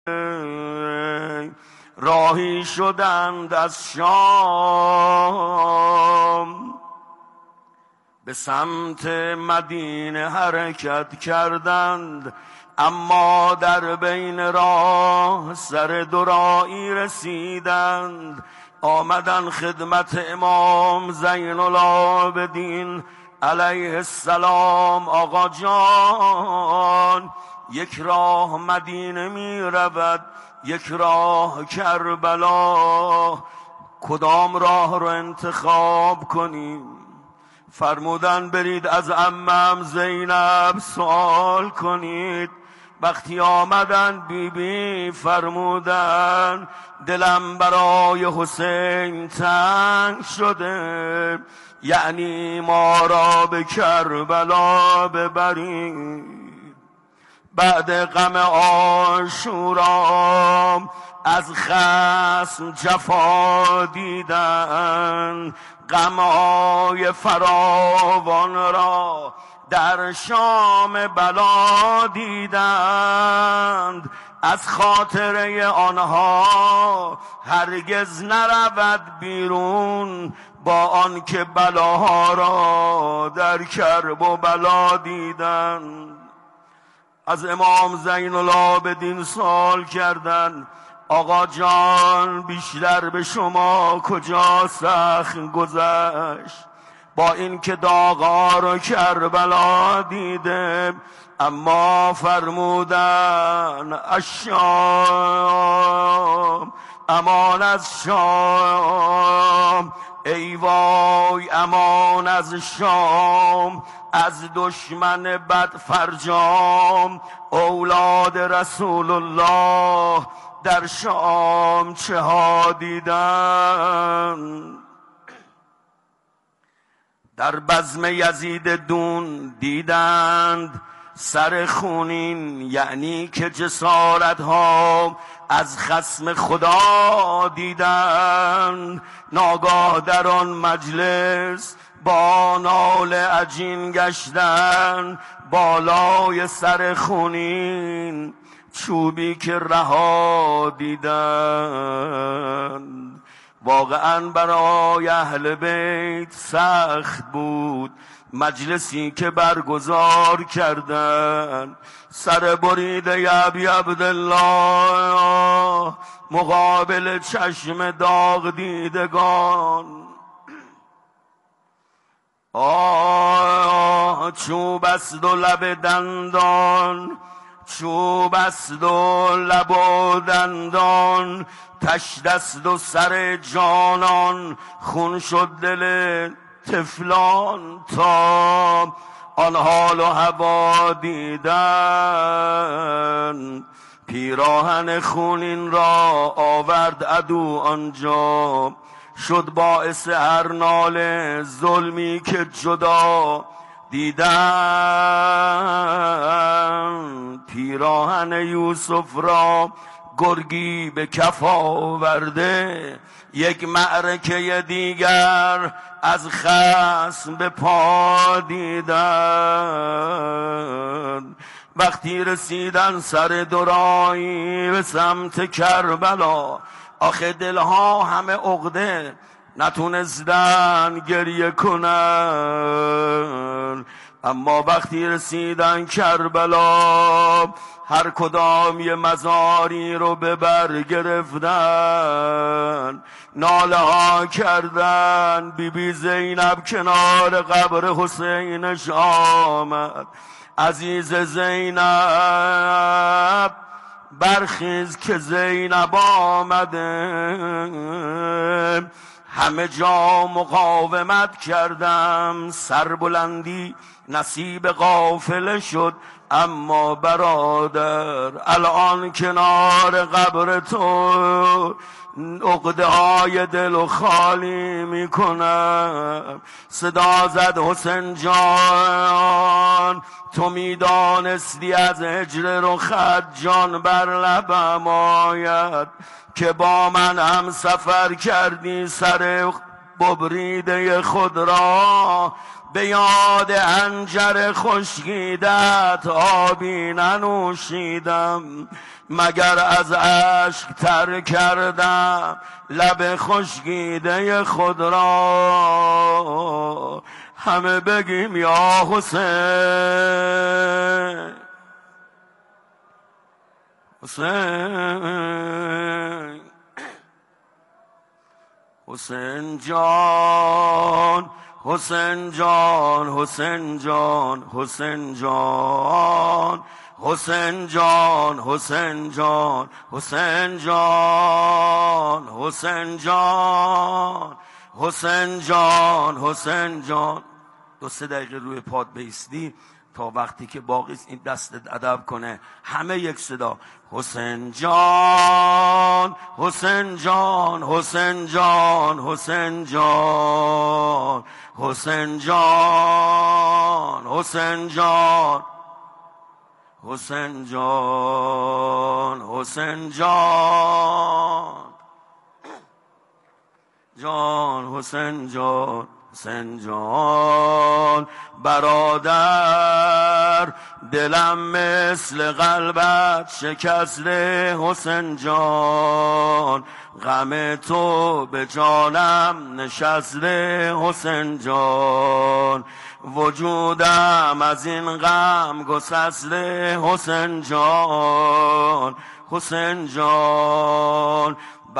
راهی شدند از شام، به سمت مدینه حرکت کردند. اما در بین راه سر دراعی رسیدند. آمدن خدمت امام زین العابدین علیه السلام. آقا جان، یک راه مدینه می رود، یک راه کربلا، کدام راه رو انتخاب کنیم؟ فرمودن برید از عمم زینب سوال کنید. وقتی آمدن بی فرمودن دلم برای حسین تنگ شده، یعنی ما را به کربلا ببرید. بعد غم عاشورا از خصم جفا دیدن، غم‌های فراوان را در شام بلا دیدند. از خاطره آنها هرگز نرود بیرون، با آنکه بلاها را در کرب و بلا دیدند. از امام زین العابدین سوال کردند آقا جان، بیشتر به شما کجا سخت گذشت؟ با اینکه داغا رو کربلا دیده، اما فرمودن الشام، امان از شام. ای وای امان از شام، از دشمن بد فرجام. اولاد رسول الله در شام چه ها دیدن؟ در بزم یزید دون دیدند سر خونین، یعنی که جسارت ها از خصم خدا دیدند. ناگاه در آن مجلس با ناله عجین گشتن، بالای سر خونین چوبی که رها دیدن. واقعا برای اهل بیت سخت بود مجلسی که برگزار کردن. سر بریده ابی عبدالله مقابل چشم داغ دیدگان. چوب است و لب دندان، چوب است و لب و دندان، تشت است و سر جانان. خون شد دل طفلان تا آن حال و هوا دیدن. پیراهن خونین را آورد عدو آنجا، شد باعث هر ناله ظلمی که جدا دیدن. پیراهن یوسف را گرگی به کف آورده، یک معرکه دیگر از خصم به پا دیدن. وقتی رسیدن سر دراعی به سمت کربلا، آخه دلها همه عقده نتونستن گریه کنن. اما وقتی رسیدن کربلا، هر کدام یه مزاری رو به بر گرفتن، ناله ها کردن. بی زینب کنار قبر حسینش آمد. عزیز زینب برخیز که زینب آمده. همه جا مقاومت کردم، سربلندی نصیب قافله شد. اما برادر الان کنار قبر تو عقده های دل و خالی میکنم. صدا زد حسین جان، تو میدانستی از هجر رخت جان بر لبم آید، که با من هم سفر کردی سر ببریده خود را. به یاد انجر خشکیدت آبی ننوشیدم، مگر از عشق تر کردم لب خشکیده خود را، همه بگیم یا حسین حسین حسین جان حسین جان حسین جان حسین جان حسین جان حسین جان حسین جان حسین جان حسین جان حسین جان. 2-3 دقیقه روی پات بیستی تا وقتی که باقی این دستت ادب کنه، همه یک صدا حسین جان حسین جان حسین جان حسین جان حسین جان حسین جان حسین جان حسین جان جان حسین جان حسین جان. برادر دلم مثل قلبت شکسته حسین جان، غم تو به جانم نشسته حسین جان، وجودم از این غم گسسته حسین جان حسین جان.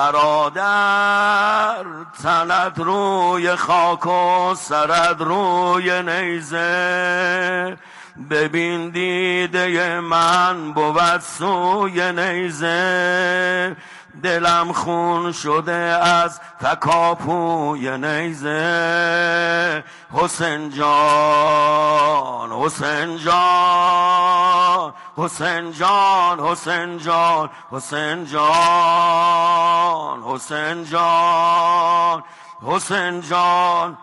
برادر تنت روی خاک و سرت روی نیزه، ببین دیده من بود سوی نیزه، دلم خون شده از تکاپوی نیزه حسین جان حسین جان حسین جان حسین جان حسین جان حسین جان حسین جان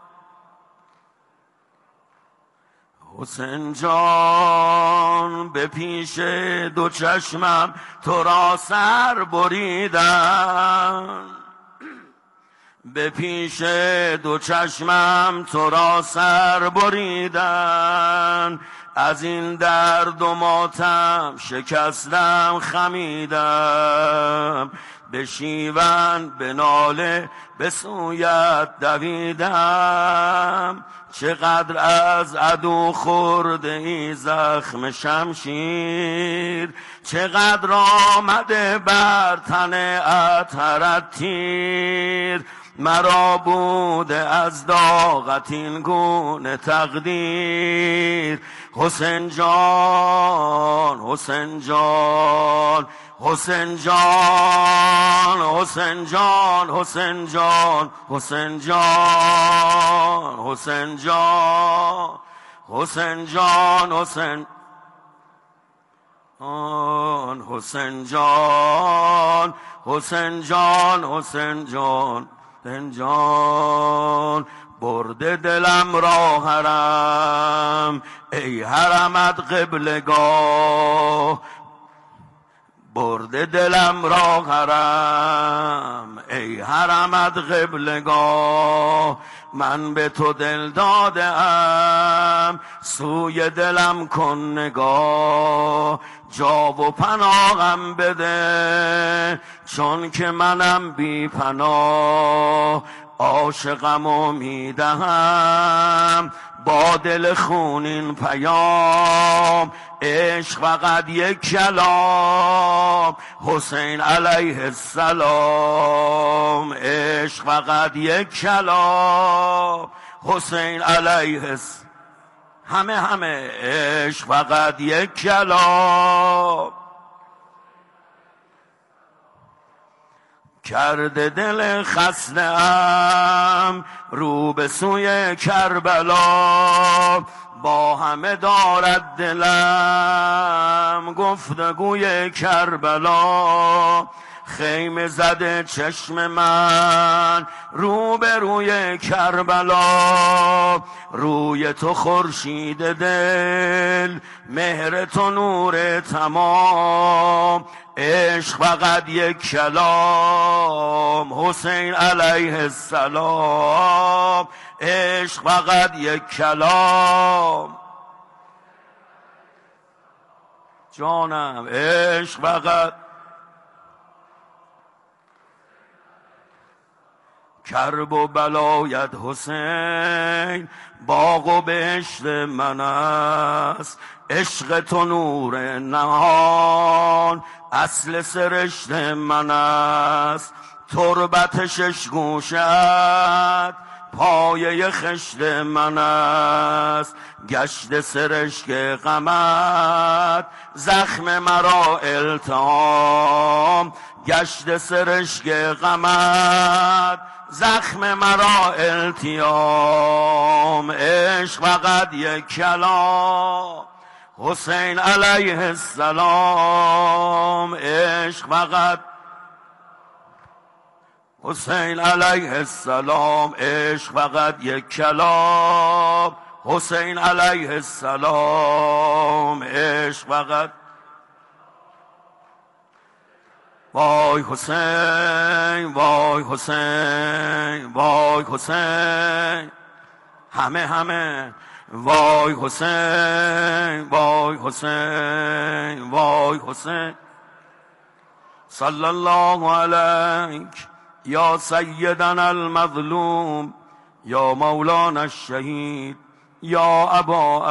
حسین جان. به پیش دو چشمم تو را سر بریدم، به پیش دو چشمم تو را سر بریدن، از این درد و ماتم شکستم خمیدم، به شیون به ناله به سویت دویدم، چقدر از عدو خورده ای زخم شمشیر، چقدر آمده بر تن اطهرت تیر، مرا بوده از داغت این گونه تقدیر حسین جان حسین جان حسین جان حسین جان حسین جان حسین جان حسین جان حسین جان حسین حسین جان حسین جان حسین جان حسین جان. برده دلم را حرم ای حرمت قبلگاه، برده دلم را حرم ای حرمت قبلگاه، من به تو دل دادم سوی دلم کن نگاه، جا و پناهم بده چون که منم بی پناه، عاشقمو میدهم با دل خونین پیام، عشق فقط یک کلام حسین علیه السلام، عشق فقط یک کلام حسین علیه السلام، همه عشق فقط یک کلام. کرده دل خسته ام رو به سوی کربلا، با همه دارد دلم گفتگوی کربلا، خیمه زده چشم من رو به روی کربلا، روی تو خورشید دل مهر تو نور تمام، عشق فقط یک کلام حسین علیه السلام، عشق فقط یک کلام جانم عشق فقط کرب و بلایت حسین باغ و بهشت من است. عشق تو نور نهان اصل سرشت من است. تربت شش گوشت پایه خشت من است. گشت سرشک غمت زخم مرا التهام. گشت سرشک غمت زخم مرا التیام. عشق فقط یک کلام حسین علیه السلام. عشق فقط حسین علیه السلام. عشق فقط یک کلام حسین علیه السلام. عشق فقط وای حسین وای حسین وای حسین همه وای حسین وای حسین وای حسین. صلی الله علیک یا سیدنا المظلوم یا مولانا الشهید یا ابا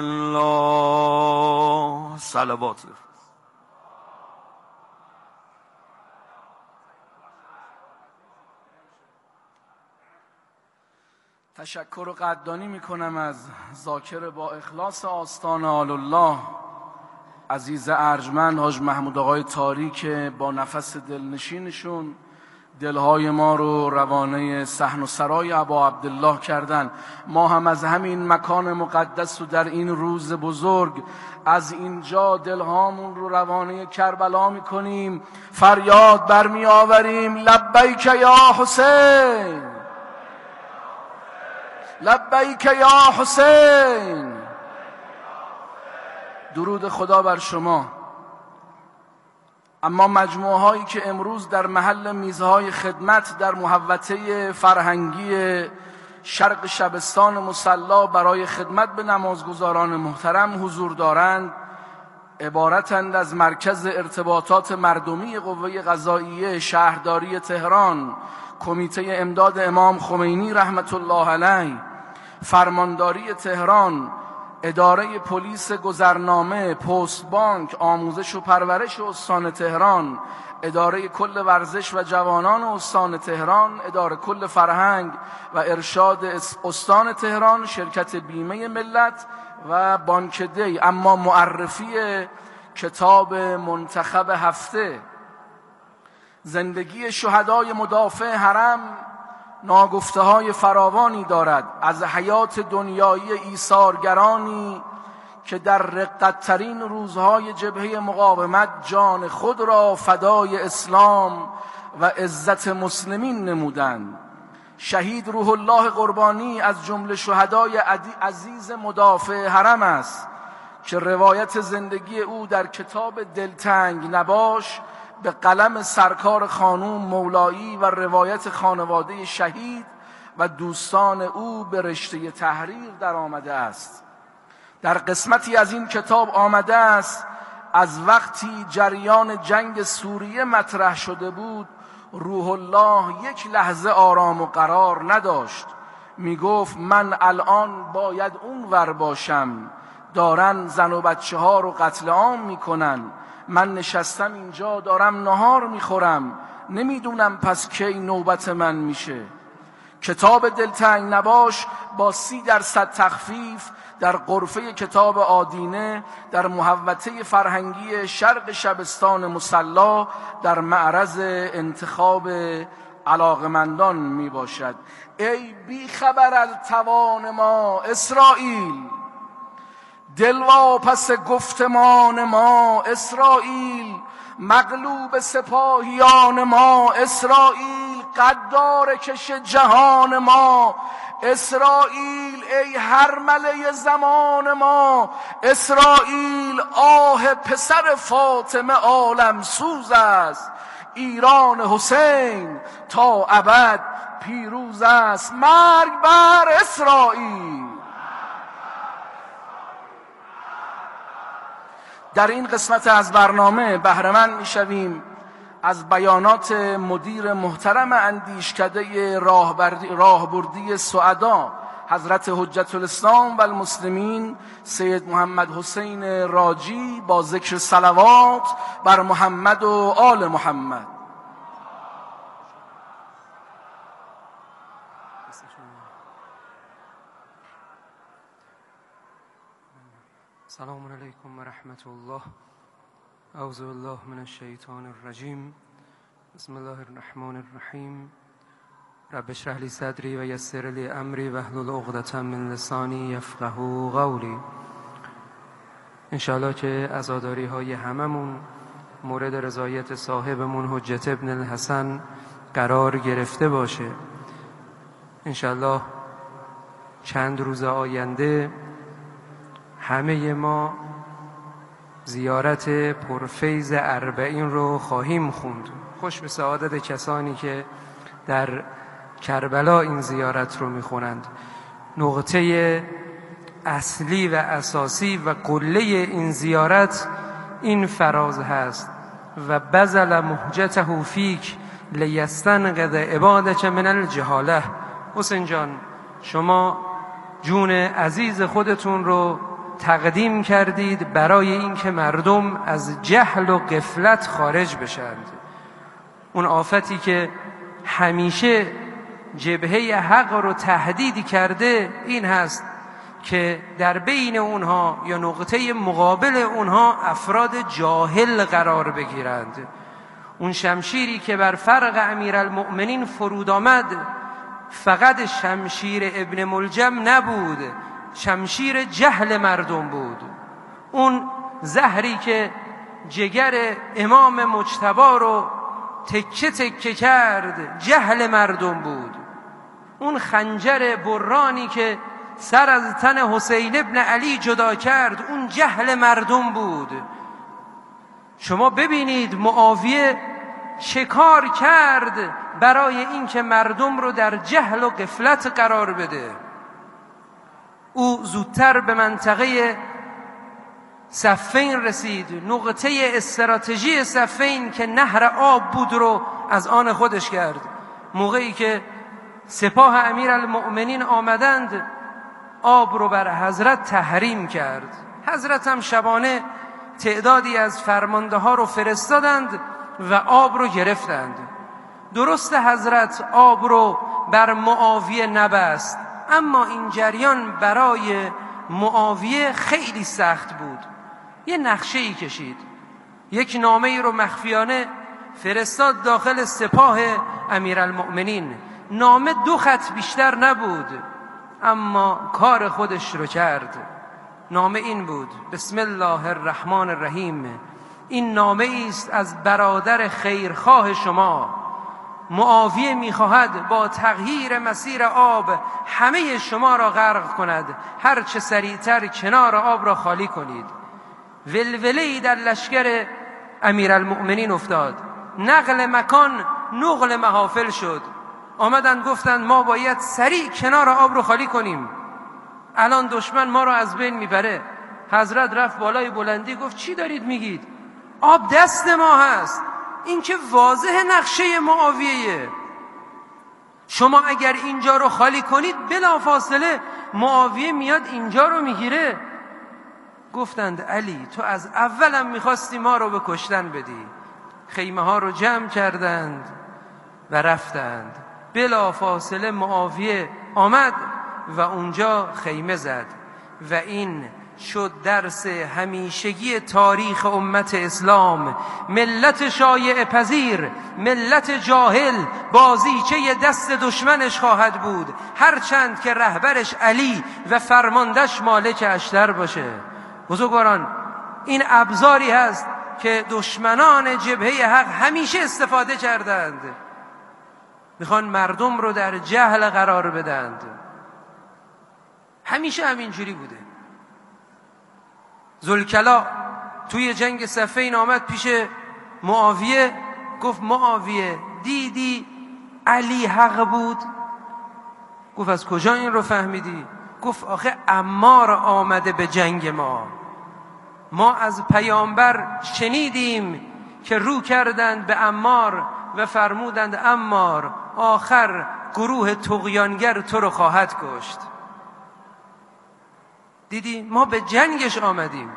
عبدالله. صلوات. تشکر و قدردانی میکنم از ذاکر با اخلاص آستان آل الله عزیز ارجمند حاج محمود آقای طاری که با نفس دلنشینشون دلهای ما رو روانه صحن و سرای ابا عبدالله کردن. ما هم از همین مکان مقدس و در این روز بزرگ از اینجا دلهامون رو روانه کربلا میکنیم، فریاد برمی آوریم لبیک یا حسین، لبیک یا حسین. درود خدا بر شما. اما مجموعه هایی که امروز در محل میزهای خدمت در محوطه فرهنگی شرق شبستان مصلی برای خدمت به نمازگزاران محترم حضور دارند عبارتند از مرکز ارتباطات مردمی قوه قضاییه شهرداری تهران، کمیته امداد امام خمینی رحمت الله علیه، فرمانداری تهران، اداره پلیس گذرنامه، پست بانک، آموزش و پرورش استان تهران، اداره کل ورزش و جوانان استان تهران، اداره کل فرهنگ و ارشاد استان تهران، شرکت بیمه ملت و بانک دی. اما معرفی کتاب منتخب هفته زندگی شهدای مدافع حرم ناگفته های فراوانی دارد، از حیات دنیایی ایثارگرانی که در رقت‌ترین روزهای جبهه مقاومت جان خود را فدای اسلام و عزت مسلمین نمودند. شهید روح الله قربانی از جمله شهدای عزیز مدافع حرم است که روایت زندگی او در کتاب دلتنگ نباش به قلم سرکار خانوم مولایی و روایت خانواده شهید و دوستان او به رشته تحریر در آمده است. در قسمتی از این کتاب آمده است از وقتی جریان جنگ سوریه مطرح شده بود روح الله یک لحظه آرام و قرار نداشت. می گفت من الان باید اونور باشم، دارن زن و بچه ها رو قتل عام میکنن، من نشستم اینجا دارم نهار میخورم، نمیدونم پس کی نوبت من میشه. کتاب دلتنگ نباش با 30% تخفیف در غرفه کتاب آدینه در محوطه فرهنگی شرق شبستان مصلی در معرض انتخاب علاقمندان می باشد. ای بی خبر از توان ما اسرائیل، دلواپس گفتمان ما اسرائیل، مغلوب سپاهیان ما اسرائیل، قدار کش جهان ما اسرائیل، ای هرمله زمان ما اسرائیل، آه پسر فاطمه عالم سوز است، ایران حسین تا ابد پیروز است. مرگ بر اسرائیل. در این قسمت از برنامه بهره‌مند می‌شویم از بیانات مدیر محترم اندیشکده راهبردی سعدا حضرت حجت الاسلام و المسلمین سید محمد حسین راجی با ذکر صلوات بر محمد و آل محمد. السلام علیکم و رحمت الله. اعوذ بالله من الشیطان الرجیم. بسم الله الرحمن الرحیم. رب اشرح لی صدری و یسر لی امری واحلل عقدة من لسانی یفقهوا قولی. انشاءالله که عزاداری های هممون مورد رضایت صاحبمون حجت ابن الحسن قرار گرفته باشه. انشاءالله چند روز آینده همه ما زیارت پرفیض اربعین رو خواهیم خوند. خوش به سعادت کسانی که در کربلا این زیارت رو میخونند. نقطه اصلی و اساسی و قله این زیارت این فراز هست: و بذل مهجته فیک لیستنقذ عبادک من الجهاله. حسین جان، شما جون عزیز خودتون رو تقدیم کردید برای اینکه مردم از جهل و غفلت خارج بشند. اون آفتی که همیشه جبهه حق رو تهدید کرده این هست که در بین اونها یا نقطه مقابل اونها افراد جاهل قرار بگیرند. اون شمشیری که بر فرق امیرالمؤمنین فرود آمد فقط شمشیر ابن ملجم نبود، شمشیر جهل مردم بود. اون زهری که جگر امام مجتبی رو تکه تکه کرد جهل مردم بود. اون خنجر برانی که سر از تن حسین ابن علی جدا کرد اون جهل مردم بود. شما ببینید معاویه چه کار کرد برای اینکه مردم رو در جهل و غفلت قرار بده. او زودتر به منطقه صفین رسید، نقطه استراتژی صفین که نهر آب بود رو از آن خودش کرد. موقعی که سپاه امیرالمؤمنین آمدند آب رو بر حضرت تحریم کرد. حضرت هم شبانه تعدادی از فرمانده ها رو فرستادند و آب رو گرفتند. درست حضرت آب رو بر معاویه نبست، اما این جریان برای معاویه خیلی سخت بود. یه نقشه‌ای کشید، یک نامه‌ای رو مخفیانه فرستاد داخل سپاه امیرالمؤمنین. نامه 2 خط بیشتر نبود، اما کار خودش رو کرد. نامه این بود: بسم الله الرحمن الرحیم. این نامه است از برادر خیرخواه شما. معاویه می‌خواهد با تغییر مسیر آب همه شما را غرق کند. هر چه سریعتر کنار آب را خالی کنید. ولوله‌ای در لشکر امیرالمؤمنین افتاد. نقل مکان نقل محافل شد. آمدن گفتند ما باید سریع کنار آب رو خالی کنیم، الان دشمن ما رو از بین میبره. حضرت رفت بالای بلندی گفت چی دارید میگید؟ آب دست ما هست. این که واضح نقشه معاویه. شما اگر اینجا رو خالی کنید بلافاصله معاویه میاد اینجا رو میگیره. گفتند علی تو از اولم میخواستی ما رو به کشتن بدی. خیمه ها رو جمع کردند و رفتند. بلافاصله معاویه آمد و اونجا خیمه زد و این شد درس همیشگی تاریخ امت اسلام. ملت شایعه پذیر، ملت جاهل بازیچه دست دشمنش خواهد بود، هرچند که رهبرش علی و فرماندهش مالک اشتر باشه. بزرگواران، این ابزاری هست که دشمنان جبهه حق همیشه استفاده کردند. میخوان مردم رو در جهل قرار بدند. همیشه همینجوری بوده. ذوالکلا توی جنگ صفین آمد پیش معاویه، گفت معاویه دیدی علی حق بود؟ گفت از کجا این رو فهمیدی؟ گفت آخه عمار آمده به جنگ ما. ما از پیامبر شنیدیم که رو کردند به عمار و فرمودند عمار آخر گروه طغیانگر تو رو خواهد کشت. دیدی ما به جنگش آمدیم.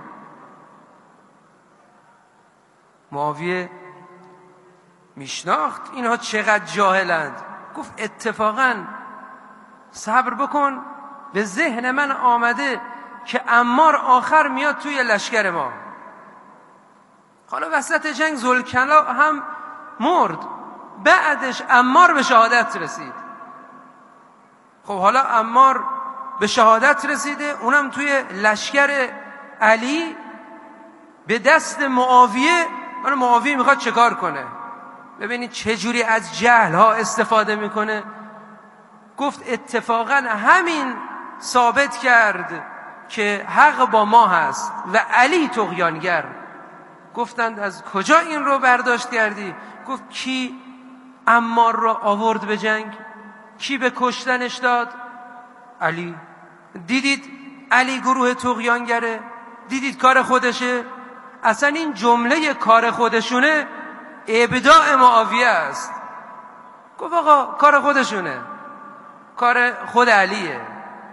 معاویه میشناخت اینها چقدر جاهلند، گفت اتفاقا صبر بکن، به ذهن من آمده که عمار آخر میاد توی لشکر ما. حالا وسط جنگ ذوالکلا هم مرد، بعدش عمار به شهادت رسید. خب حالا عمار به شهادت رسیده، اونم توی لشکر علی به دست معاویه. حالا معاویه میخواد چه کار کنه؟ ببینید چجوری از جهل ها استفاده میکنه. گفت اتفاقا همین ثابت کرد که حق با ما هست و علی طغیانگر. گفتند از کجا این رو برداشت کردی؟ گفت کی عمار رو آورد به جنگ؟ کی به کشتنش داد؟ علی. دیدید علی گروه طغیانگره؟ دیدید کار خودشه؟ اصلا این جمله کار خودشونه ابداع معاویه است. گفت آقا کار خودشونه، کار خود علیه.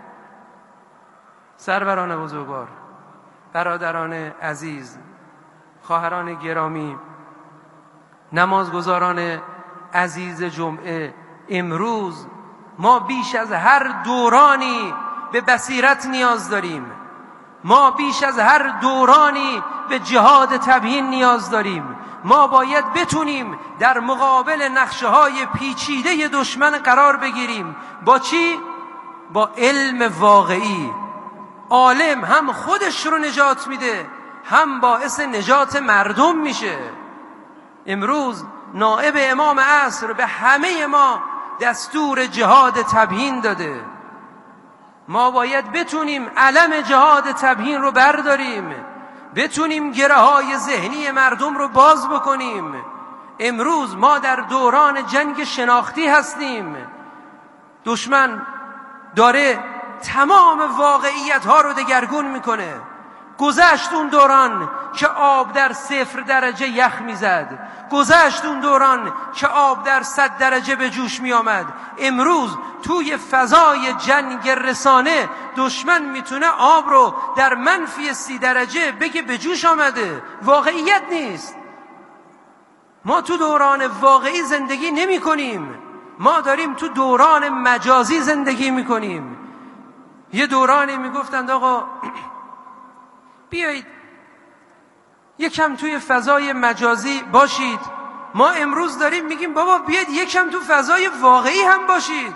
سروران بزرگوار، برادران عزیز، خواهران گرامی، نمازگزاران عزیز جمعه، امروز ما بیش از هر دورانی به بصیرت نیاز داریم. ما بیش از هر دورانی به جهاد تبیین نیاز داریم. ما باید بتونیم در مقابل نقشه‌های پیچیده دشمن قرار بگیریم. با چی؟ با علم واقعی. عالم هم خودش رو نجات میده، هم باعث نجات مردم میشه. امروز نائب امام عصر به همه ما دستور جهاد تبیین داده. ما باید بتونیم علم جهاد تبیین رو برداریم، بتونیم گره‌های ذهنی مردم رو باز بکنیم. امروز ما در دوران جنگ شناختی هستیم. دشمن داره تمام واقعیت‌ها رو دگرگون میکنه. گذشت اون دوران که آب در 0 درجه یخ میزد، گذشت اون دوران که آب در 100 درجه به جوش می آمد. امروز توی فضای جنگ رسانه دشمن میتونه آب رو در -30 درجه بگه به جوش آمده. واقعیت نیست. ما تو دوران واقعی زندگی نمی کنیم، ما داریم تو دوران مجازی زندگی می کنیم. یه دورانی می گفتند آقا بیایید یکم توی فضای مجازی باشید. ما امروز داریم میگیم بابا بیایید یکم تو فضای واقعی هم باشید.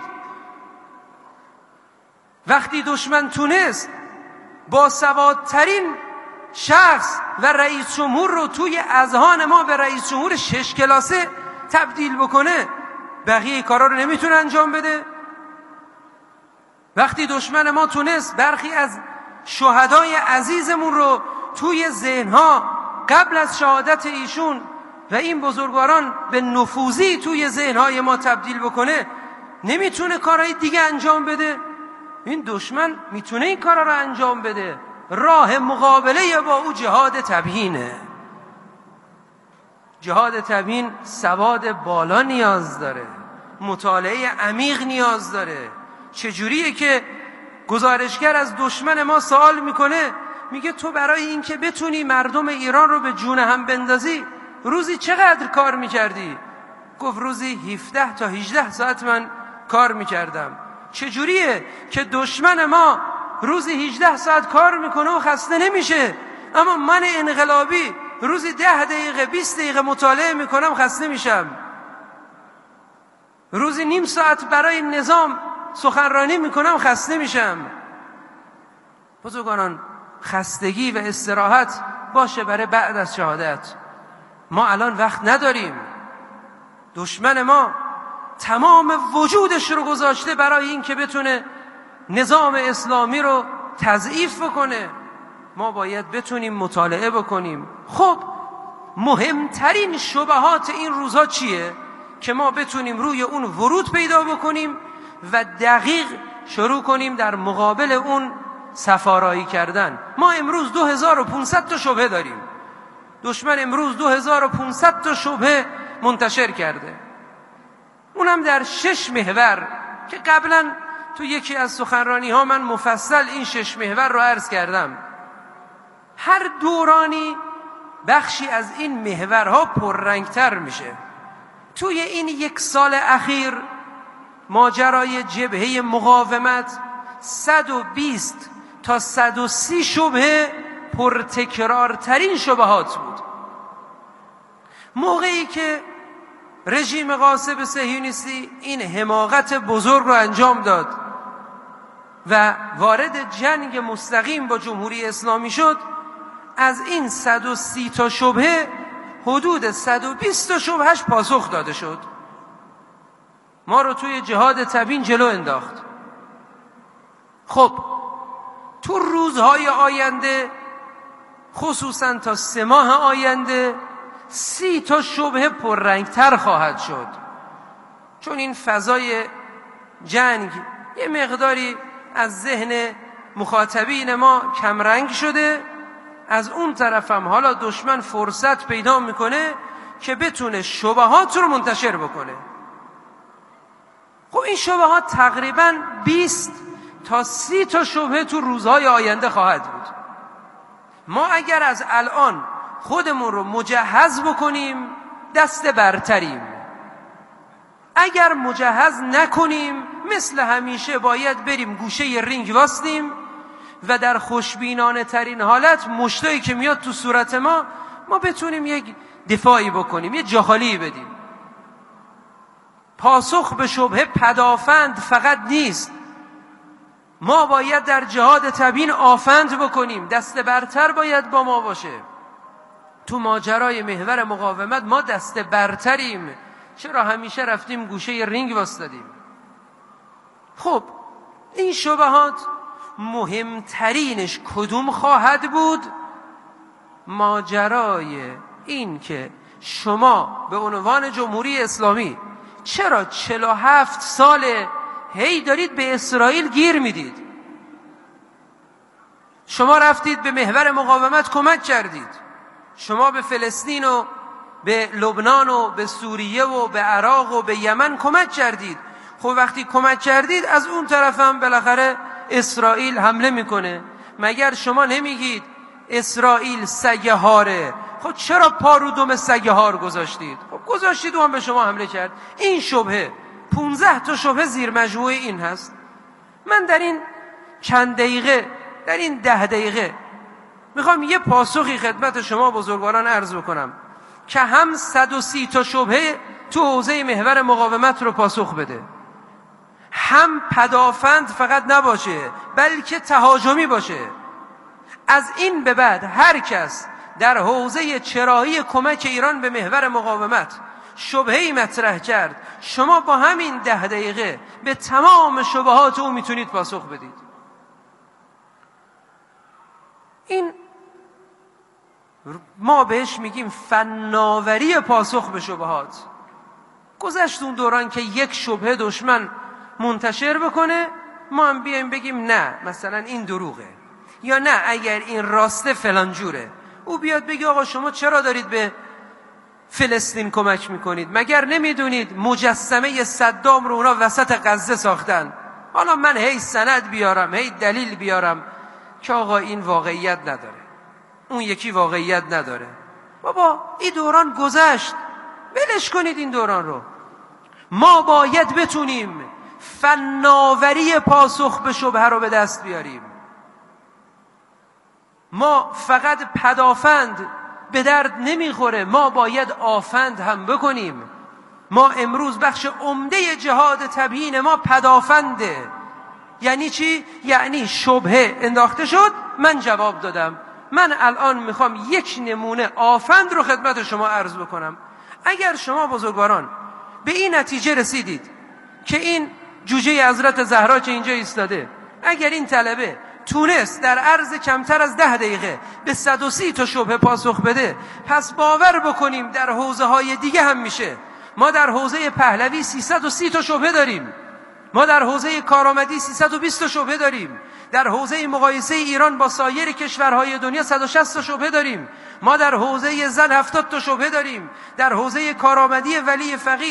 وقتی دشمن تونست با سوادترین شخص و رئیس جمهور رو توی اذهان ما به رئیس جمهور 6 کلاسه تبدیل بکنه، بقیه کارا رو نمیتونه انجام بده. وقتی دشمن ما تونست برخی از شهدای عزیزمون رو توی ذهنها قبل از شهادت ایشون و این بزرگواران به نفوذی توی ذهنهای ما تبدیل بکنه، نمیتونه کارهای دیگه انجام بده. این دشمن میتونه این کارا رو انجام بده. راه مقابله با او جهاد تبیینه. جهاد تبیین سواد بالا نیاز داره، مطالعه عمیق نیاز داره. چجوریه که گزارشگر از دشمن ما سوال میکنه، میگه تو برای این که بتونی مردم ایران رو به جون هم بندازی روزی چقدر کار میکردی؟ گفت روزی 17 تا 18 ساعت من کار میکردم. چجوریه که دشمن ما روزی 18 ساعت کار میکنه و خسته نمیشه، اما من انقلابی روزی 10 دقیقه 20 دقیقه مطالعه میکنم خسته میشم، روزی نیم ساعت برای نظام سخنرانی میکنم خسته میشم. بزرگانان، خستگی و استراحت باشه برای بعد از شهادت. ما الان وقت نداریم. دشمن ما تمام وجودش رو گذاشته برای این که بتونه نظام اسلامی رو تضعیف بکنه. ما باید بتونیم مطالعه بکنیم. خب مهمترین شبهات این روزها چیه؟ که ما بتونیم روی اون ورود پیدا بکنیم و دقیق شروع کنیم در مقابل اون صفارایی کردن. ما امروز 2500 تا شبهه داریم. دشمن امروز 2500 تا شبهه منتشر کرده، اونم در 6 محور که قبلا تو یکی از سخنرانی ها من مفصل این 6 محور رو عرض کردم. هر دورانی بخشی از این محورها پررنگتر میشه. توی این 1 سال اخیر ماجرای جبهه مقاومت 120 تا 130 شبهه پرتکرارترین شبهات بود. موقعی که رژیم غاصب صهیونیستی این حماقت بزرگ رو انجام داد و وارد جنگ مستقیم با جمهوری اسلامی شد، از این 130 تا شبهه حدود 120 تا شبهش پاسخ داده شد. ما رو توی جهاد تبیین جلو انداخت. خب تو روزهای آینده، خصوصا تا 3 ماه آینده، 30 تا شبهه پررنگتر خواهد شد، چون این فضای جنگ یه مقداری از ذهن مخاطبین ما کمرنگ شده. از اون طرف هم حالا دشمن فرصت پیدا میکنه که بتونه شبهات رو منتشر بکنه. خب این شبهات تقریبا 20 تا 30 تا شبهه تو روزهای آینده خواهد بود. ما اگر از الان خودمون رو مجهز بکنیم دست برتریم. اگر مجهز نکنیم مثل همیشه باید بریم گوشه رینگ واستیم و در خوشبینانه ترین حالت مشتایی که میاد تو صورت ما بتونیم یک دفاعی بکنیم، یه جاخالی بدیم. پاسخ به شبهه پدافند فقط نیست، ما باید در جهاد تبیین آفند بکنیم. دست برتر باید با ما باشه. تو ماجرای محور مقاومت ما دست برتریم. چرا همیشه رفتیم گوشه رینگ واسطادیم؟ خب این شبهات مهمترینش کدوم خواهد بود؟ ماجرای این که شما به عنوان جمهوری اسلامی چرا 47 ساله هی دارید به اسرائیل گیر میدید؟ شما رفتید به محور مقاومت کمک کردید، شما به فلسطین و به لبنان و به سوریه و به عراق و به یمن کمک کردید. خب وقتی کمک کردید از اون طرف هم بالاخره اسرائیل حمله میکنه. مگر شما نمیگید اسرائیل سگه هاره؟ خب چرا پا رو دم سگه هار گذاشتید؟ خب گذاشتید و هم به شما حمله کرد. این شبهه 15 تا شبهه زیر مجموعه این هست. من در این چند دقیقه، در این 10 دقیقه میخوام یه پاسخی خدمت شما بزرگواران عرض بکنم که هم 130 تا شبهه تو حوزه محور مقاومت رو پاسخ بده، هم پدافند فقط نباشه بلکه تهاجمی باشه. از این به بعد هر کس در حوزه چرایی کمک ایران به محور مقاومت شبهه‌ای مطرح کرد، شما با همین 10 دقیقه به تمام شبهات او میتونید پاسخ بدید. این ما بهش میگیم فناوری پاسخ به شبهات. گذشت اون دوران که یک شبهه دشمن منتشر بکنه ما هم بیایم بگیم نه مثلا این دروغه، یا نه اگر این راسته فلان جوره. او بیاد بگه آقا شما چرا دارید به فلسطین کمک میکنید؟ مگر نمیدونید مجسمه صدام رو اونا وسط غزه ساختن؟ حالا من هی سند بیارم هی دلیل بیارم که آقا این واقعیت نداره، اون یکی واقعیت نداره. بابا این دوران گذشت، ولش کنید این دوران رو. ما باید بتونیم فناوری پاسخ به شبهه رو به دست بیاریم. ما فقط پدافند به درد نمیخوره، ما باید آفند هم بکنیم. ما امروز بخش عمده جهاد تبیین ما پدافنده. یعنی چی؟ یعنی شبهه انداخته شد، من جواب دادم. من الان میخوام یک نمونه آفند رو خدمت شما عرض بکنم. اگر شما بزرگواران به این نتیجه رسیدید که این جوجه حضرت زهرا که اینجا ایستاده، اگر این طلبه تونست در عرض کمتر از 10 دقیقه به 130 تا شبهه پاسخ بده، پس باور بکنیم در حوزه های دیگه هم میشه. ما در حوزه پهلوی 330 تا شبهه داریم. ما در حوزه کارآمدی 320 تا شعبه داریم. در حوزه مقایسه ایران با سایر کشورهای دنیا 160 تا شعبه داریم. ما در حوزه زن 70 تا شعبه داریم. در حوزه کارآمدی ولی فقیه